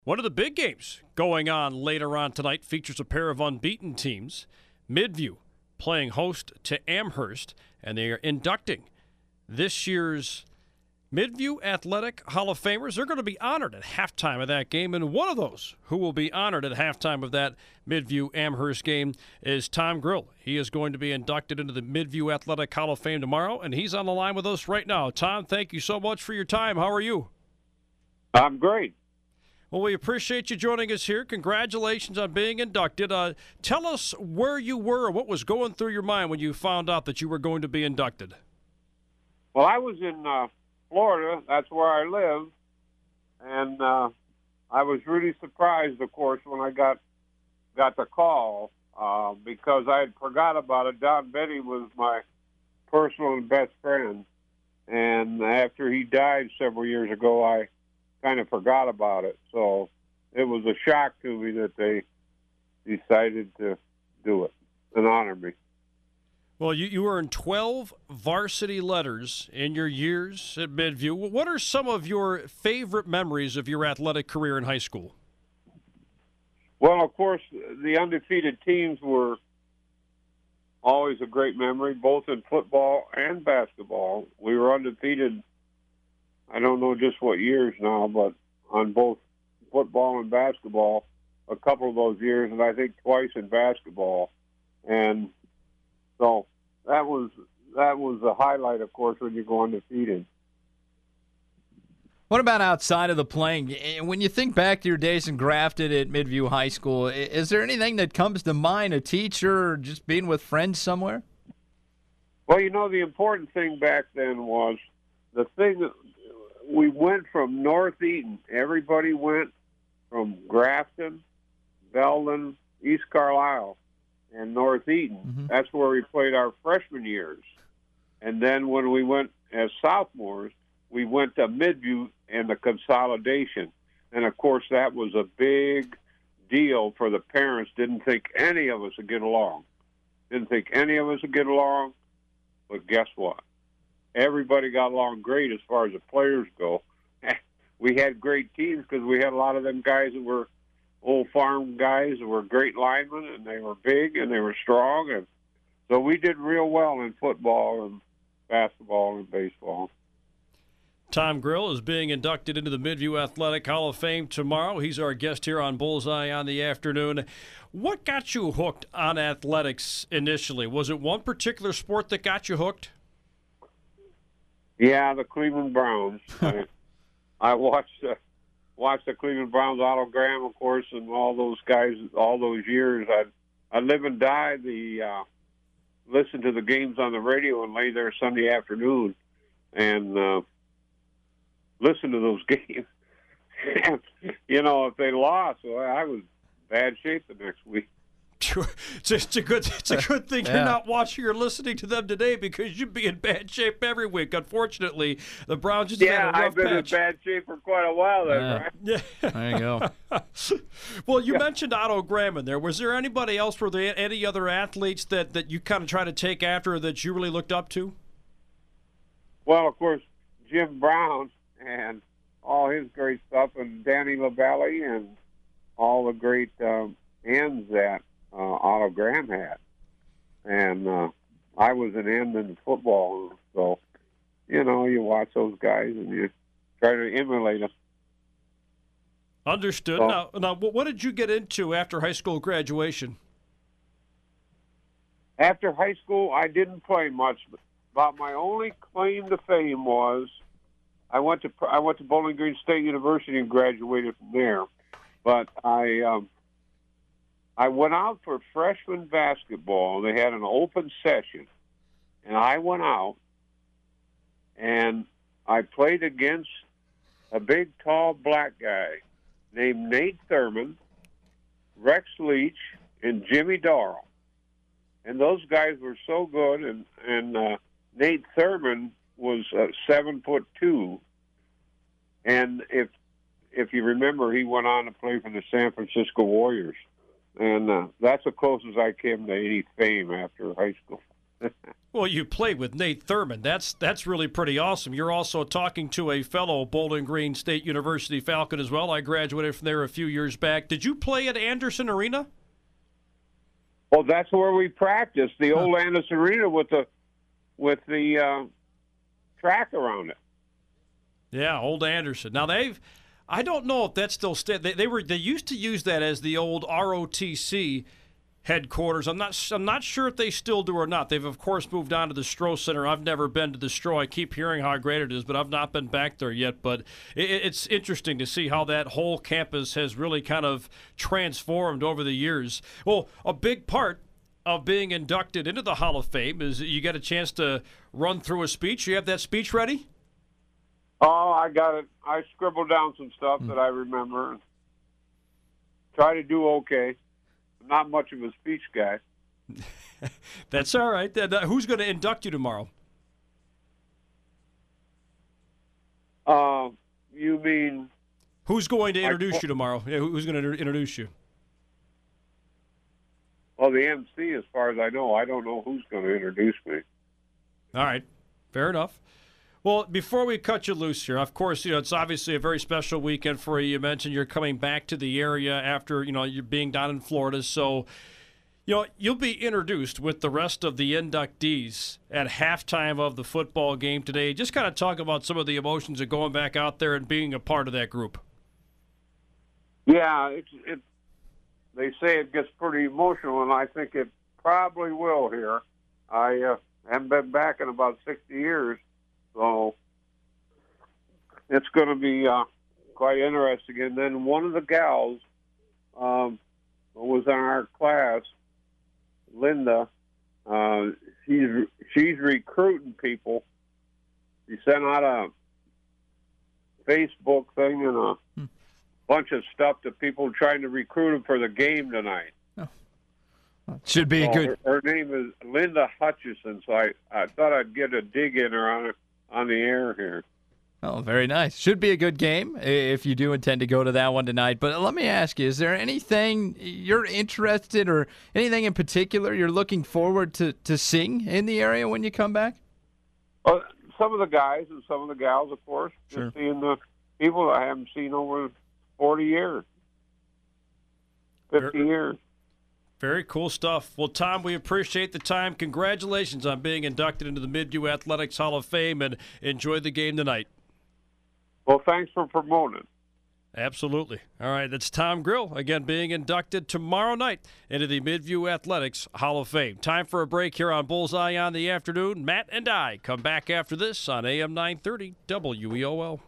One of the big games going on later on tonight features a pair of unbeaten teams. Midview playing host to Amherst, and they are inducting this year's Midview Athletic Hall of Famers. They're going to be honored at halftime of that game, and one of those who will be honored at halftime of that Midview Amherst game is Tom Grill. He is going to be inducted into the Midview Athletic Hall of Fame tomorrow, and he's on the line with us right now. Tom, thank you so much for your time. How are you? I'm great. Well, we appreciate you joining us here. Congratulations on being inducted. Tell us where you were or what was going through your mind when you found out that you were going to be inducted. Well, I was in Florida. That's where I live. And I was really surprised, of course, when I got the call because I had forgot about it. Don Betty was my personal and best friend. And after he died several years ago, I kind of forgot about it. So it was a shock to me that they decided to do it and honor me. Well, you earned 12 varsity letters in your years at Midview. What are some of your favorite memories of your athletic career in high school? Well, of course, the undefeated teams were always a great memory, both in football and basketball. We were undefeated, I don't know just what years now, but on both football and basketball, a couple of those years, and I think twice in basketball. And so that was a highlight, of course, when you go undefeated. What about outside of the playing? When you think back to your days in Grafton at Midview High School, is there anything that comes to mind, a teacher or just being with friends somewhere? Well, the important thing back then was the thing that we went from North Eaton. Everybody went from Grafton, Belden, East Carlisle, and North Eaton. Mm-hmm. That's where we played our freshman years. And then when we went as sophomores, we went to Midview and the consolidation. And, of course, that was a big deal for the parents. Didn't think any of us would get along. But guess what? Everybody got along great as far as the players go. We had great teams because we had a lot of them guys that were old farm guys that were great linemen, and they were big and they were strong. And so we did real well in football and basketball and baseball. Tom Grill is being inducted into the Midview Athletic Hall of Fame tomorrow. He's our guest here on Bullseye on the Afternoon. What got you hooked on athletics initially? Was it one particular sport that got you hooked? Yeah, the Cleveland Browns. I watched the Cleveland Browns, Otto Graham, of course, and all those guys all those years. I'd live and die listen to the games on the radio and lay there Sunday afternoon and listen to those games. If they lost, well, I was in bad shape the next week. It's a good thing you're not watching or listening to them today because you'd be in bad shape every week. Unfortunately, the Browns just had a rough I've been patch. in bad shape for quite a while then, right? Yeah. There you go. Well, you mentioned Otto Graham in there. Was there anybody else, were there any other athletes that you kind of try to take after that you really looked up to? Well, of course, Jim Brown and all his great stuff, and Danny LaValle and all the great ends that Otto Graham had. And I was an end in football, so, you watch those guys and you try to emulate them. Understood. So, now, what did you get into after high school graduation? After high school, I didn't play much, but my only claim to fame was I went to Bowling Green State University and graduated from there. But I went out for freshman basketball. They had an open session, and I went out, and I played against a big, tall black guy named Nate Thurman, Rex Leach, and Jimmy Darrell. And those guys were so good, and Nate Thurman was 7'2", and if you remember, he went on to play for the San Francisco Warriors. And that's the closest I came to any fame after high school. Well, you played with Nate Thurman. That's really pretty awesome. You're also talking to a fellow Bowling Green State University Falcon as well. I graduated from there a few years back. Did you play at Anderson Arena? Well, that's where we practiced, the old Anderson Arena with the track around it. Yeah, old Anderson. Now I don't know if that's still they used to use that as the old ROTC headquarters. I'm not sure if they still do or not. They've of course moved on to the Stroh Center. I've never been to the Stroh. I keep hearing how great it is, but I've not been back there yet. But it's interesting to see how that whole campus has really kind of transformed over the years. Well, a big part of being inducted into the Hall of Fame is you get a chance to run through a speech. You have that speech ready? Oh, I got it. I scribbled down some stuff that I remember. Try to do okay. Not much of a speech guy. That's all right. Who's going to induct you tomorrow? You mean... Who's going to introduce you tomorrow? Yeah, who's going to introduce you? Well, the MC, as far as I know. I don't know who's going to introduce me. All right. Fair enough. Well, before we cut you loose here, of course, it's obviously a very special weekend for you. You mentioned you're coming back to the area after, you're being down in Florida. So, you'll be introduced with the rest of the inductees at halftime of the football game today. Just kind of talk about some of the emotions of going back out there and being a part of that group. Yeah, they say it gets pretty emotional, and I think it probably will here. I haven't been back in about 60 years. So it's going to be quite interesting. And then one of the gals was in our class, Linda. She's recruiting people. She sent out a Facebook thing and a bunch of stuff to people trying to recruit them for the game tonight. Should be a good. Her name is Linda Hutchison, so I thought I'd get a dig in her on the air here. Oh, very nice. Should be a good game if you do intend to go to that one tonight. But let me ask you, is there anything you're interested or anything in particular you're looking forward to seeing in the area when you come back? Well, some of the guys and some of the gals, of course. Sure. Just seeing the people I haven't seen over 40 years, 50 years. Very cool stuff. Well, Tom, we appreciate the time. Congratulations on being inducted into the Midview Athletics Hall of Fame, and enjoy the game tonight. Well, thanks for promoting. Absolutely. All right, that's Tom Grill, again, being inducted tomorrow night into the Midview Athletics Hall of Fame. Time for a break here on Bullseye on the Afternoon. Matt and I come back after this on AM 930 WEOL.